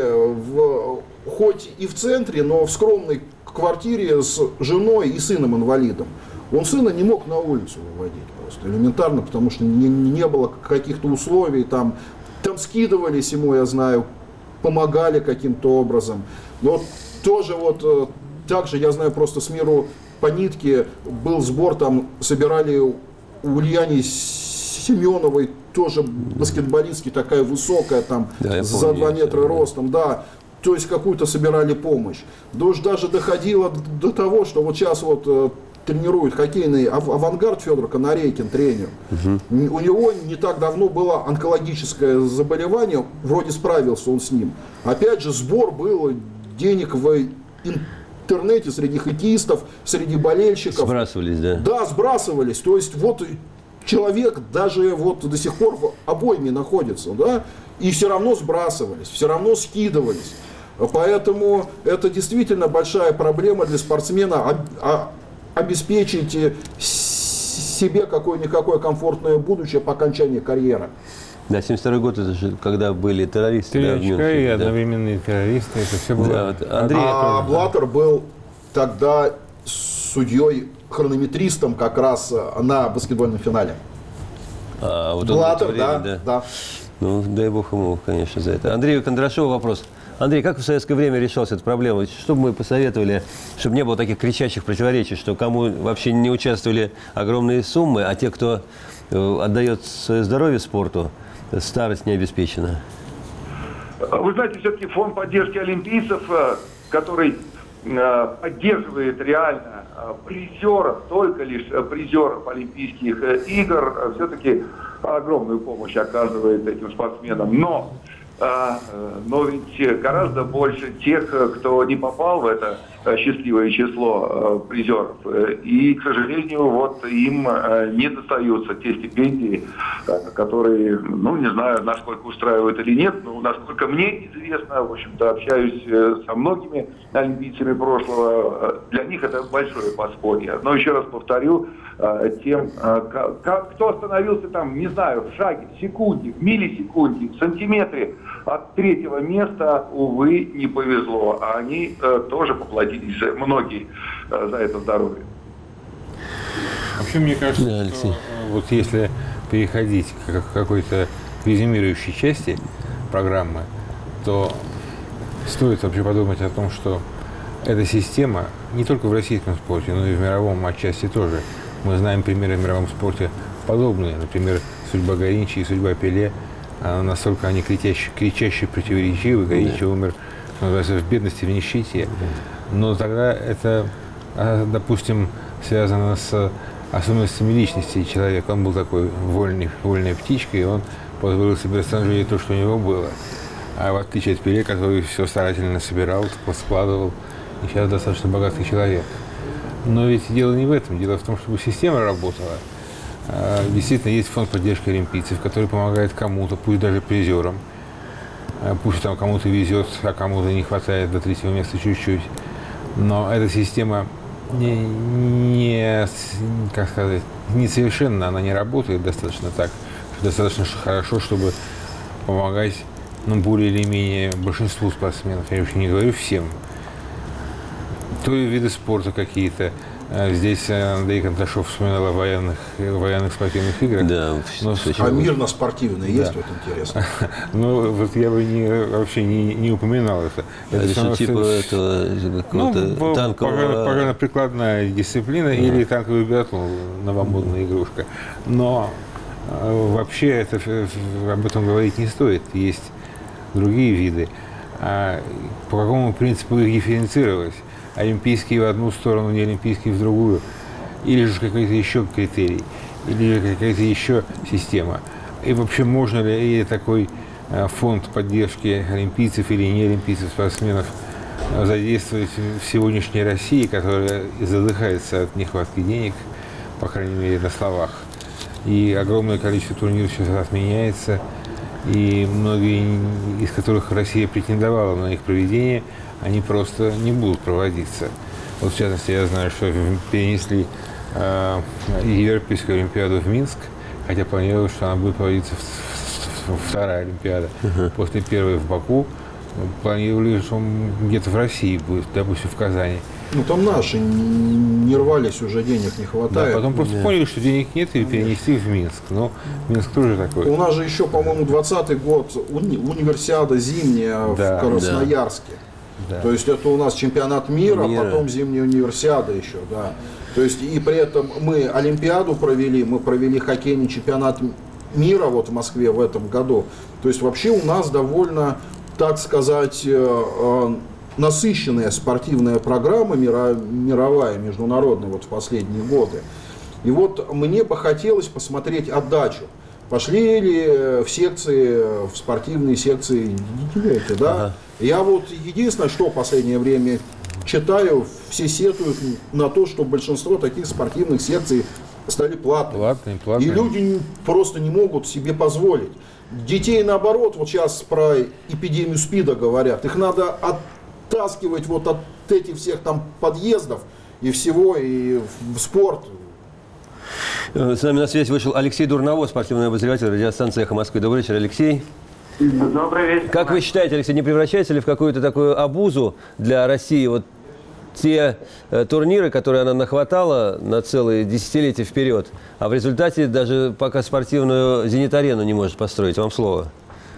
хоть и в центре, но в скромной квартире с женой и сыном-инвалидом. Он сына не мог на улицу выводить просто, элементарно, потому что не было каких-то условий, там скидывались ему, я знаю, помогали каким-то образом. Но тоже вот, также, я знаю, просто с миру по нитке был сбор, там собирали у Ульяне Семеновой, тоже баскетболистки, такая высокая, там, да, за 2 метра ростом, да. То есть какую-то собирали помощь. Даже доходило до того, что вот сейчас вот тренирует хоккейный авангард Федор Конорейкин, тренер. У него не так давно было онкологическое заболевание, вроде справился он с ним. Опять же, сбор был денег в интернете среди хоккеистов, среди болельщиков. Сбрасывались, да? Да, сбрасывались. То есть вот человек даже вот до сих пор в обойме находится, да, и все равно сбрасывались, все равно скидывались. Поэтому это действительно большая проблема для спортсмена обеспечить себе какое-никакое комфортное будущее по окончании карьеры. Да, 72-й год, это же когда были террористы. И одновременные террористы, это все было. Да, вот Андрей, Блаттер был тогда судьей-хронометристом как раз на баскетбольном финале. Вот Блаттер, да. Ну, дай бог ему, конечно, за это. Андрею Кондрашову вопрос. Андрей, как в советское время решалась эта проблема? Что бы мы посоветовали, чтобы не было таких кричащих противоречий, что кому вообще не участвовали огромные суммы, а те, кто отдает свое здоровье спорту, старость не обеспечена? Вы знаете, все-таки фонд поддержки олимпийцев, который поддерживает реально призеров, только лишь призеров Олимпийских игр, все-таки огромную помощь оказывает этим спортсменам. Но ведь гораздо больше тех, кто не попал в это счастливое число призеров. И, к сожалению, вот им не достаются те стипендии, которые, не знаю, насколько устраивают или нет, но насколько мне известно, в общем-то, общаюсь со многими олимпийцами прошлого, для них это большое подспорье. Но еще раз повторю, тем, кто остановился там, не знаю, в шаге, в секунде, в миллисекунде, в сантиметре от 3-го места, увы, не повезло. А они тоже поплатились, многие, за это здоровье. Вообще, мне кажется, что вот если переходить к какой-то резюмирующей части программы, то стоит вообще подумать о том, что эта система не только в российском спорте, но и в мировом отчасти тоже. Мы знаем примеры в мировом спорте подобные. Например, судьба Гаринчи и судьба Пеле. Настолько они кричаще противоречивы. Гаринчи умер, что называется, в бедности, в нищете. Но тогда это, допустим, связано с особенностями личности человека. Он был такой вольной птичкой, и он позволил себе растранжирить то, что у него было. А в отличие от Пеле, который все старательно собирал, складывал, и сейчас достаточно богатый человек. Но ведь дело не в этом. Дело в том, чтобы система работала. Действительно, есть фонд поддержки олимпийцев, который помогает кому-то, пусть даже призерам. Пусть там кому-то везет, а кому-то не хватает до 3-го места чуть-чуть. Но эта система несовершенна, она не работает достаточно так, достаточно хорошо, чтобы помогать более или менее большинству спортсменов. Я вообще не говорю всем. То и виды спорта какие-то. Здесь Андрей Конташов вспоминал о военных спортивных играх. Да, а мирно-спортивные есть, вот интересно? Ну, вот я бы вообще не упоминал это. Это типа этого танкового... Пожарно-прикладная дисциплина или танковый биатлон, новомодная игрушка. Но вообще об этом говорить не стоит. Есть другие виды. А по какому принципу их дифференцировать? Олимпийские в одну сторону, не олимпийские в другую, или же какой-то еще критерий, или какая-то еще система. И вообще можно ли такой фонд поддержки олимпийцев или неолимпийцев, спортсменов задействовать в сегодняшней России, которая задыхается от нехватки денег, по крайней мере, на словах. И огромное количество турниров сейчас отменяется, и многие из которых Россия претендовала на их проведение, они просто не будут проводиться. Вот в частности, я знаю, что перенесли Европейскую Олимпиаду в Минск, хотя планировалось, что она будет проводиться вторая Олимпиада. После первой в Баку планировали, что где-то в России будет, допустим, в Казани. Ну, там наши не рвались, уже денег не хватает. Да, потом просто поняли, что денег нет, и перенесли в Минск. Но Минск тоже такой. У нас же еще, по-моему, 20-й год универсиада зимняя в Красноярске. Да. То есть это у нас чемпионат мира, потом зимняя универсиада еще, да. То есть и при этом мы Олимпиаду провели, мы провели хоккейный чемпионат мира вот в Москве в этом году. То есть вообще у нас довольно, так сказать, насыщенная спортивная программа мировая, международная вот в последние годы. И вот мне бы хотелось посмотреть отдачу. Пошли ли в секции, в спортивные секции дети, да? Ага. Я вот единственное, что в последнее время читаю, все сетуют на то, что большинство таких спортивных секций стали платными. И люди просто не могут себе позволить. Детей, наоборот, вот сейчас про эпидемию СПИДа говорят, их надо оттаскивать вот от этих всех там подъездов и всего, и в спорт. С нами на связь вышел Алексей Дурново, спортивный обозреватель радиостанции «Эхо Москвы». Добрый вечер, Алексей. Добрый вечер. Как вы считаете, Алексей, не превращается ли в какую-то такую обузу для России вот те турниры, которые она нахватала на целые десятилетия вперед, а в результате даже пока спортивную «Зенит-арену» не может построить? Вам слово.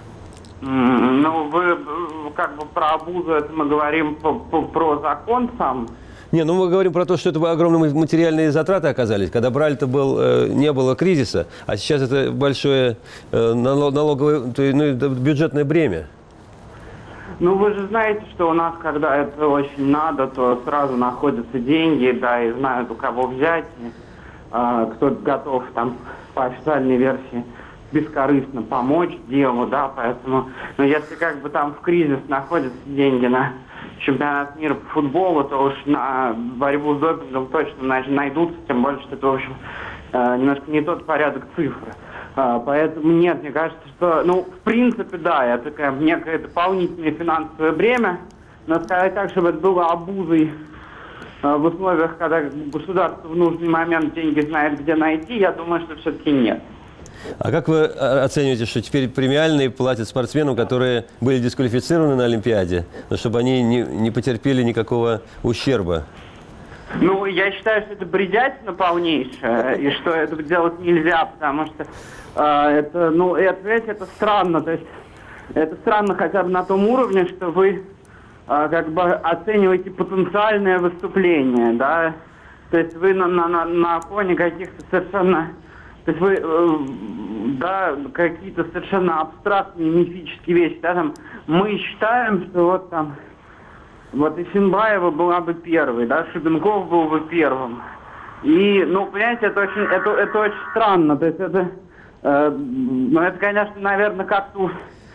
Ну, вы как бы про обузу, это мы говорим про закон сам. Не, ну мы говорим про то, что это огромные материальные затраты оказались. Когда брали-то не было кризиса, а сейчас это большое налоговое, бюджетное бремя. Ну, вы же знаете, что у нас, когда это очень надо, то сразу находятся деньги, да, и знают, у кого взять. Кто-то готов там по официальной версии бескорыстно помочь делу, да, поэтому, но если как бы там в кризис находятся деньги на чемпионат мира по футболу, то уж на борьбу с допингом точно найдутся, тем более, что это, в общем, немножко не тот порядок цифр. Поэтому нет, мне кажется, что, ну, в принципе, да, это как некое дополнительное финансовое бремя, но сказать так, чтобы это было обузой в условиях, когда государство в нужный момент деньги знает, где найти, я думаю, что все-таки нет. А как вы оцениваете, что теперь премиальные платят спортсменам, которые были дисквалифицированы на Олимпиаде, но чтобы они не потерпели никакого ущерба? Ну, я считаю, что это бредятина полнейшая, и что это делать нельзя, потому что это, ну, это странно. То есть это странно хотя бы на том уровне, что вы как бы оцениваете потенциальное выступление, да. То есть вы на фоне каких-то совершенно... То есть вы, да, какие-то совершенно абстрактные мифические вещи, да, там, мы считаем, что вот там, вот Исенбаева была бы первой, да, Шубенков был бы первым. И, ну, понимаете, это очень странно, то есть это, ну, это, конечно, наверное, как-то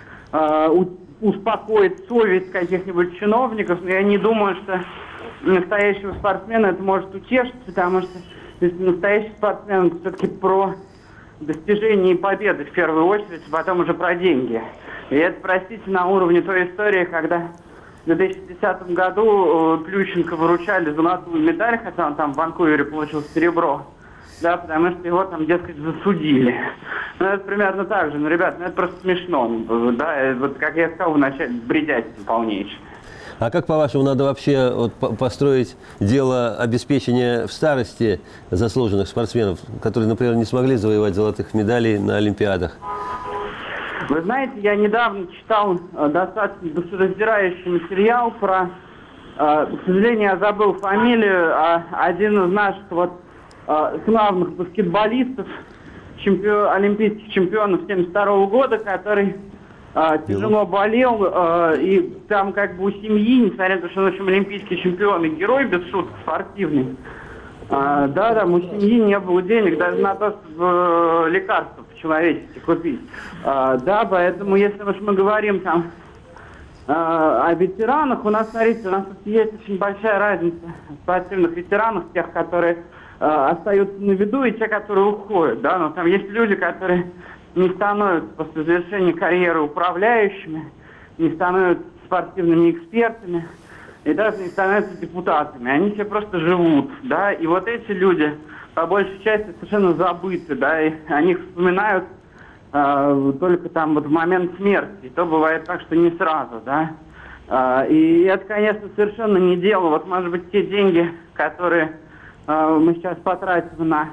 успокоит совесть каких-нибудь чиновников, но я не думаю, что настоящего спортсмена это может утешить, потому что то есть настоящий спортсмен это все-таки про достижение и победы в первую очередь, а потом уже про деньги. И это, простите, на уровне той истории, когда в 2010 году Плющенко выручали золотую медаль, хотя он там в Ванкувере получил серебро, да, потому что его там, дескать, засудили. Ну, это примерно так же. Ну, ребят, ну это просто смешно, да, вот как я сказал вначале, бредятина полнейшая. А как, по-вашему, надо вообще вот построить дело обеспечения в старости заслуженных спортсменов, которые, например, не смогли завоевать золотых медалей на Олимпиадах? Вы знаете, я недавно читал достаточно душераздирающий материал про, к сожалению, я забыл фамилию, один из наших вот славных баскетболистов, олимпийских чемпионов 1972 года, который тяжело болел, и там как бы у семьи, несмотря на то, что он, в общем, олимпийский чемпион и герой, без шуток, спортивный, да, там у семьи не было денег даже на то, чтобы лекарства по-человечески купить. Да, поэтому если уж мы говорим там о ветеранах, у нас, смотрите, у нас тут есть очень большая разница в спортивных ветеранах, тех, которые остаются на виду, и те, которые уходят, да, но там есть люди, которые не становятся после завершения карьеры управляющими, не становятся спортивными экспертами и даже не становятся депутатами. Они все просто живут, да, и вот эти люди по большей части совершенно забыты, да, и о них вспоминают только там вот в момент смерти, и то бывает так, что не сразу, да. И это, конечно, совершенно не дело. Вот, может быть, те деньги, которые мы сейчас потратим на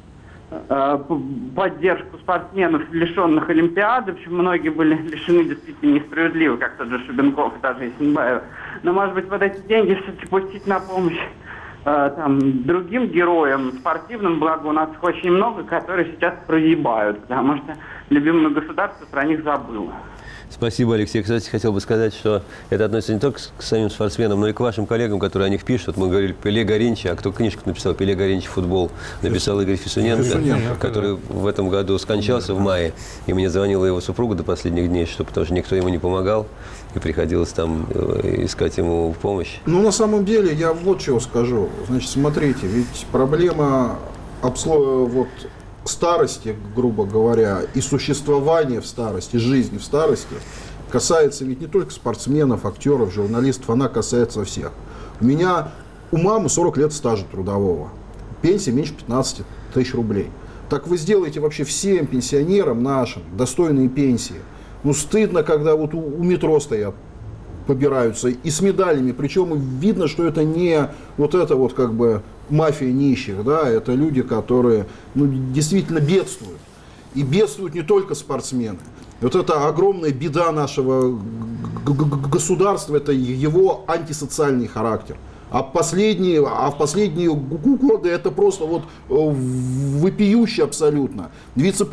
поддержку спортсменов, лишенных Олимпиады, причем многие были лишены действительно несправедливо, как тот же Шубенков и даже Исенбаева. Но, может быть, вот эти деньги все-таки пустить на помощь там, другим героям спортивным, благо у нас их очень много, которые сейчас проебают, потому что любимое государство про них забыло. Спасибо, Алексей. Кстати, хотел бы сказать, что это относится не только к самим спортсменам, но и к вашим коллегам, которые о них пишут. Мы говорили Пеле Гаринчи, а кто книжку написал? Пеле Гаринчи «Футбол» написал Игорь Фисуненко, который в этом году скончался в мае. И мне звонила его супруга до последних дней, что потому что никто ему не помогал, и приходилось там искать ему помощь. Ну, на самом деле, я вот чего скажу. Значит, смотрите, ведь проблема вот старости, грубо говоря, и существования в старости, жизни в старости касается ведь не только спортсменов, актеров, журналистов, она касается всех. У мамы 40 лет стажа трудового, пенсия меньше 15 тысяч рублей. Так вы сделаете вообще всем пенсионерам нашим достойные пенсии. Ну, стыдно, когда вот у метро стоят, побираются и с медалями, причем видно, что это не вот это вот как бы мафия нищих, да, это люди, которые действительно бедствуют. И бедствуют не только спортсмены. Вот это огромная беда нашего государства, это его антисоциальный характер. А в последние годы это просто вот вопиюще абсолютно.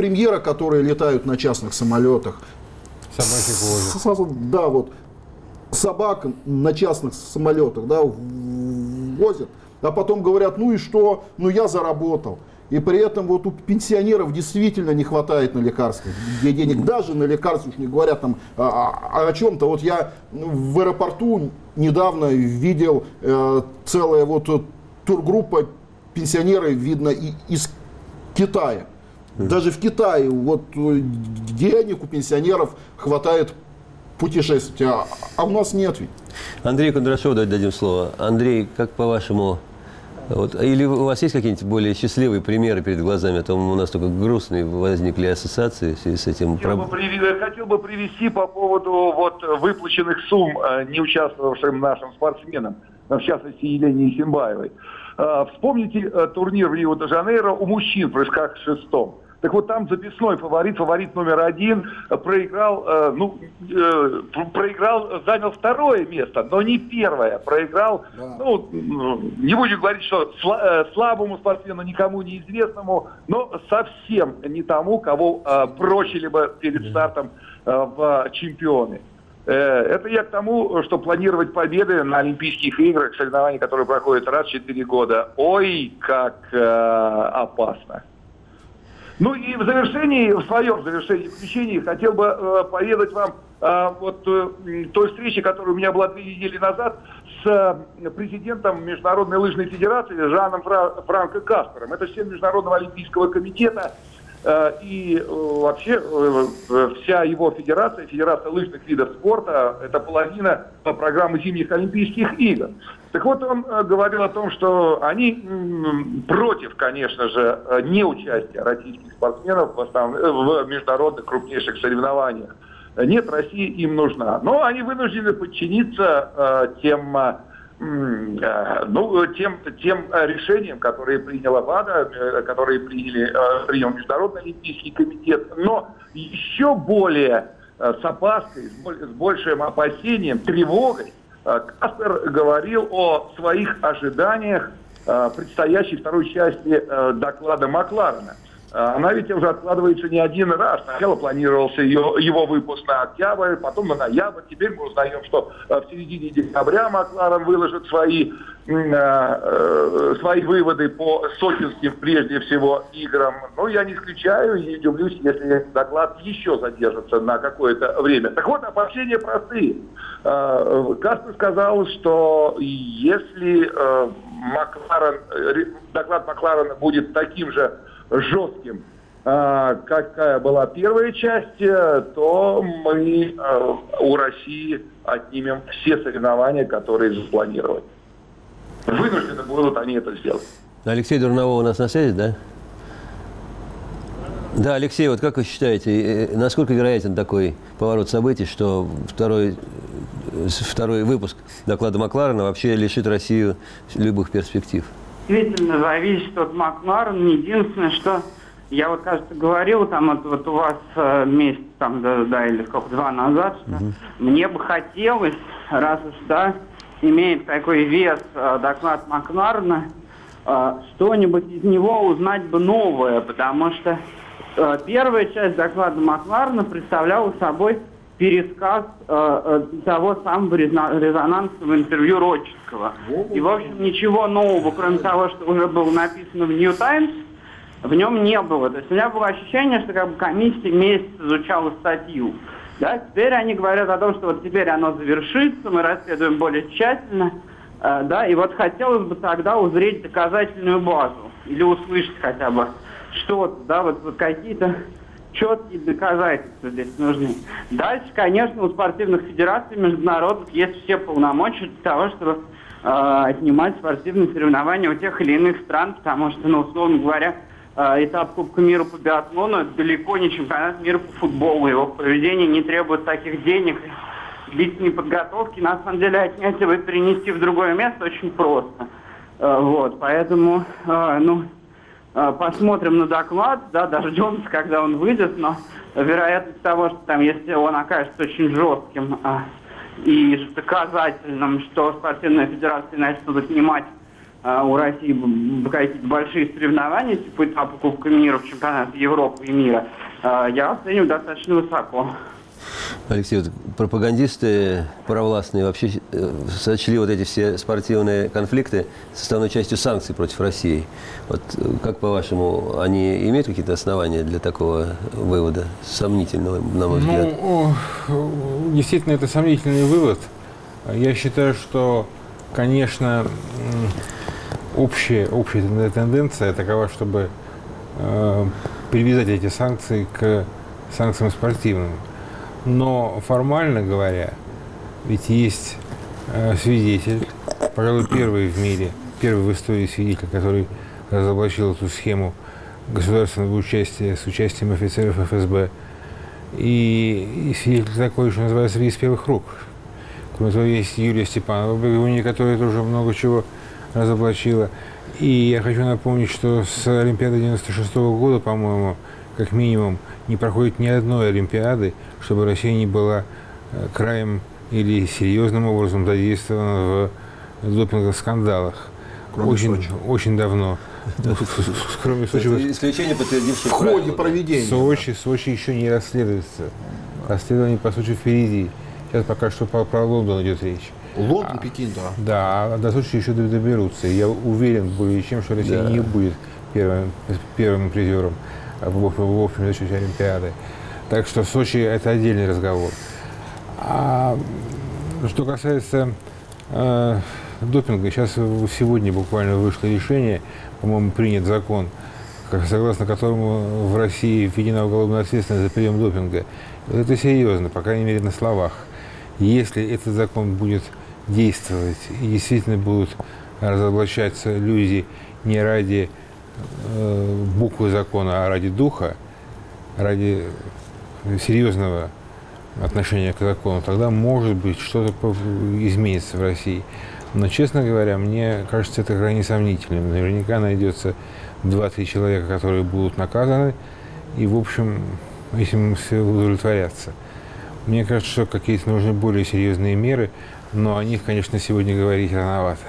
Вице-премьера, которые летают на частных самолетах. Собаки кожи. Да, вот. собак на частных самолетах, да, возят, а потом говорят, ну и что, ну я заработал. И при этом вот у пенсионеров действительно не хватает на лекарства, где денег даже на лекарства, уж не говорят там о чем-то. Вот я в аэропорту недавно видел целая вот тургруппа пенсионеров, видно, из Китая. Даже в Китае вот денег у пенсионеров хватает путешествовать, а у нас нет ведь. Андрею Кондрашову дадим слово. Андрей, как по-вашему, вот, или у вас есть какие-нибудь более счастливые примеры перед глазами? А то у нас только грустные возникли ассоциации в связи с этим. Хотел бы привести по поводу вот выплаченных сумм не участвовавшим нашим спортсменам, в частности Елене Исимбаевой. Вспомните турнир в Рио-де-Жанейро у мужчин в прыжках с шестом. Так вот там записной фаворит номер 1, проиграл, занял второе место, но не первое. Проиграл, не будем говорить, что слабому спортсмену, никому неизвестному, но совсем не тому, кого бросили бы перед стартом в чемпионы. Это я к тому, что планировать победы на Олимпийских играх, соревнования, которые проходят раз в 4 года, ой, как опасно. Ну и в своем завершении включения хотел бы поведать вам той встрече, которая у меня была 2 недели назад с президентом Международной лыжной федерации Жаном Франко Каспером. Это член Международного олимпийского комитета. И вообще вся его федерация лыжных видов спорта, это половина программы зимних Олимпийских игр. Так вот, он говорил о том, что они против, конечно же, неучастия российских спортсменов в международных крупнейших соревнованиях. Нет, Россия им нужна. Но они вынуждены подчиниться тем решениям, которые приняла ВАДА, которые принял Международный олимпийский комитет. Но еще более с опаской, с большим опасением, тревогой Каспер говорил о своих ожиданиях предстоящей второй части доклада Макларена. Она ведь уже откладывается не один раз. Сначала планировался его выпуск на октябрь, потом на ноябрь. Теперь мы узнаем, что в середине декабря Макларен выложит свои выводы по сочинским, прежде всего, играм. Но я не исключаю и не удивлюсь, если доклад еще задержится на какое-то время. Так вот, опасения простые. Каспер сказал, что если доклад Макларена будет таким же жестким, какая была первая часть, то мы у России отнимем все соревнования, которые запланированы. Вынуждены будут они это сделать. Алексей Дурновой у нас на связи, да? Да, Алексей, вот как вы считаете, насколько вероятен такой поворот событий, что второй выпуск доклада Макларена вообще лишит Россию любых перспектив? Действительно зависит от Макларена. Единственное, что я вот, кажется, говорил там вот у вас месяц там, или сколько, 2 назад, что мне бы хотелось, раз уж имеет такой вес доклад Макларена, что-нибудь из него узнать бы новое, потому что первая часть доклада Макларена представляла собой пересказ того самого резонансного интервью Родченкова. И, в общем, ничего нового, кроме того, что уже было написано в New Times, в нем не было. То есть у меня было ощущение, что как бы комиссия месяц изучала статью. Да? Теперь они говорят о том, что вот теперь оно завершится, мы расследуем более тщательно. Да? И вот хотелось бы тогда узреть доказательную базу или услышать хотя бы что-то, да, вот какие-то четкие доказательства здесь нужны. Дальше, конечно, у спортивных федераций международных есть все полномочия для того, чтобы отнимать спортивные соревнования у тех или иных стран, потому что, условно говоря, этап Кубка мира по биатлону – это далеко не чемпионат мира по футболу. Его проведение не требует таких денег, длительной подготовки. На самом деле отнять его и перенести в другое место очень просто. Поэтому, посмотрим на доклад, дождемся, когда он выйдет, но вероятность того, что там, если он окажется очень жестким и доказательным, что спортивная федерация начнет отнимать у России какие-то большие соревнования, типа этапа Кубка мира, чемпионата Европы и мира, я оцениваю достаточно высоко. Алексей, вот пропагандисты провластные вообще сочли вот эти все спортивные конфликты составной частью санкций против России. Вот как, по-вашему, они имеют какие-то основания для такого вывода? Сомнительного, на мой взгляд. Действительно, это сомнительный вывод. Я считаю, что, конечно, общая тенденция такова, чтобы привязать эти санкции к санкциям спортивным. Но формально говоря, ведь есть свидетель, пожалуй, первый в мире, первый в истории свидетель, который разоблачил эту схему государственного участия с участием офицеров ФСБ. И свидетель такой, что называется, из первых рук. Кроме того, есть Юлия Степанова в Бегуне, которая тоже много чего разоблачила. И я хочу напомнить, что с Олимпиады 96 года, по-моему, как минимум, не проходит ни одной Олимпиады, чтобы Россия не была краем или серьезным образом задействована в допинговых скандалах. Очень давно. Кроме Сочи. Исключение, подтвердившее в ходе проведения. Сочи еще не расследуется. Расследование, по сути, впереди. Сейчас пока что про Лондон идет речь. Лондон, Пекин, да. Да, до Сочи еще доберутся. Я уверен более чем, что Россия не будет первым призером в общем зачете Олимпиады. Так что Сочи – это отдельный разговор. А что касается допинга, сейчас сегодня буквально вышло решение, по-моему, принят закон, согласно которому в России введена уголовная ответственность за прием допинга. Это серьезно, по крайней мере, на словах. Если этот закон будет действовать и действительно будут разоблачаться люди не ради буквы закона, а ради духа, ради серьезного отношения к закону, тогда, может быть, что-то изменится в России. Но, честно говоря, мне кажется, это крайне сомнительным. Наверняка найдется 2-3 человека, которые будут наказаны, и, в общем, этим все удовлетворятся. Мне кажется, что какие-то нужны более серьезные меры, но о них, конечно, сегодня говорить рановато.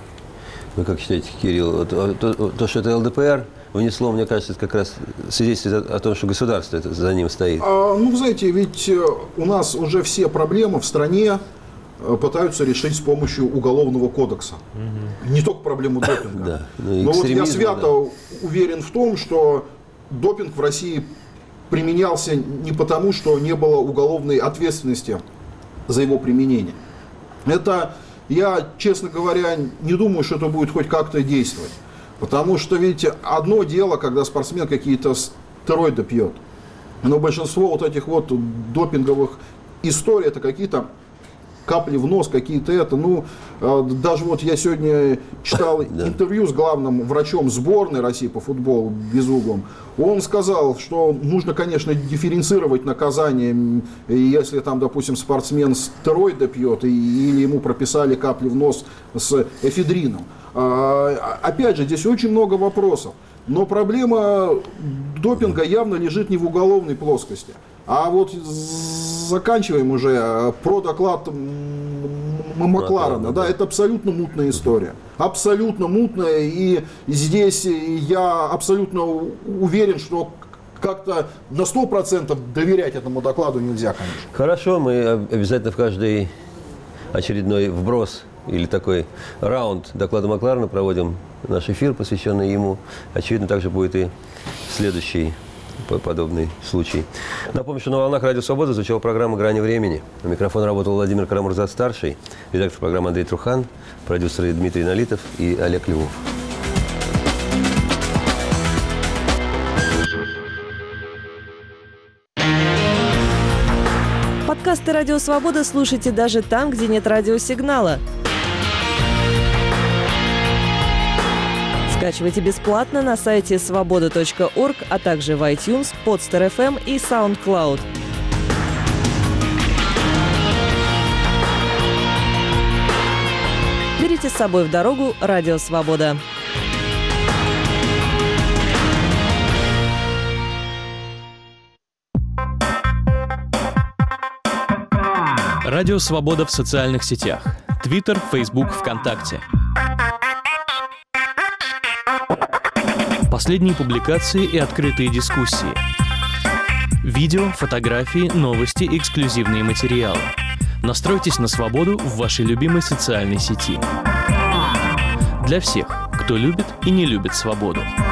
Вы как считаете, Кирилл, то, что это ЛДПР внесло, мне кажется, это как раз свидетельствует о том, что государство это за ним стоит? Ну, знаете, ведь у нас уже все проблемы в стране пытаются решить с помощью уголовного кодекса. Не только проблему допинга. Да. Но вот я свято уверен в том, что допинг в России применялся не потому, что не было уголовной ответственности за его применение. Это, я, честно говоря, не думаю, что это будет хоть как-то действовать. Потому что, видите, одно дело, когда спортсмен какие-то стероиды пьет. Но большинство вот этих вот допинговых историй, это какие-то капли в нос, какие-то это, ну, даже вот я сегодня читал интервью с главным врачом сборной России по футболу Безугловым. Он сказал, что нужно, конечно, дифференцировать наказание, если там, допустим, спортсмен стероиды пьет или ему прописали капли в нос с эфедрином. Опять же, здесь очень много вопросов. Но проблема допинга явно лежит не в уголовной плоскости. А вот заканчиваем уже про доклад Макларена. Да, это абсолютно мутная история. Абсолютно мутная. И здесь я абсолютно уверен, что как-то на 100% доверять этому докладу нельзя, конечно. Хорошо, мы обязательно в каждый очередной вброс или такой раунд доклада Макларена проводим наш эфир, посвященный ему. Очевидно, также будет и следующий подобный случай. Напомню, что на волнах Радио Свобода звучала программа «Грани времени». У микрофона работал Владимир Карамурза-старший, редактор программы Андрей Трухан, продюсеры Дмитрий Налитов и Олег Львов. Подкасты «Радио Свобода» слушайте даже там, где нет радиосигнала. Скачивайте бесплатно на сайте svoboda.org, а также в iTunes, Podster.fm и SoundCloud. Берите с собой в дорогу «Радио Свобода». Радио Свобода в социальных сетях. Твиттер, Фейсбук, ВКонтакте. Последние публикации и открытые дискуссии. Видео, фотографии, новости, эксклюзивные материалы. Настройтесь на свободу в вашей любимой социальной сети. Для всех, кто любит и не любит свободу.